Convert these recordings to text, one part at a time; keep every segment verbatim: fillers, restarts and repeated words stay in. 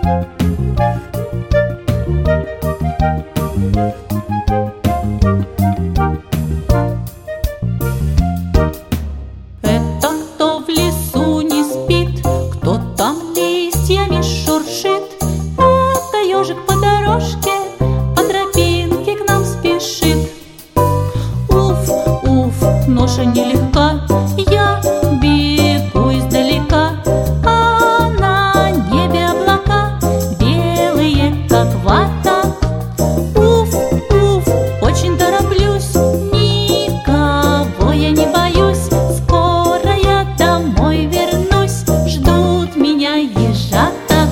Это кто в лесу не спит, кто там листьями шуршит? Это ежик по дорожке, по тропинке к нам спешит. Уф, уф, ноша нелегка, я бегу издалека, а на небе облака белые, как вата. Уф, уф, очень тороплюсь, никого я не боюсь. Скоро я домой вернусь, ждут меня ежата.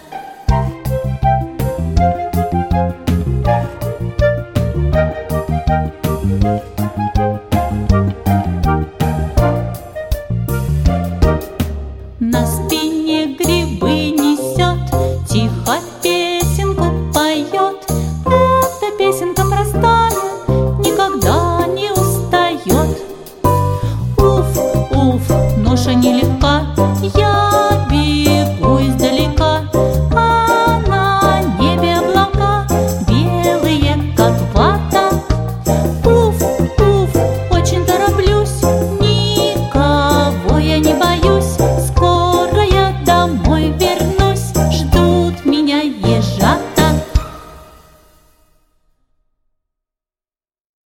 На спине грибы несет, тихо песенку поет. Эта песенка простая, никогда не устает. Уф, уф, ноша нелегка, я бегу издалека, а на небе облака белые, как вата. Уф, уф, очень тороплюсь, никого я не боюсь.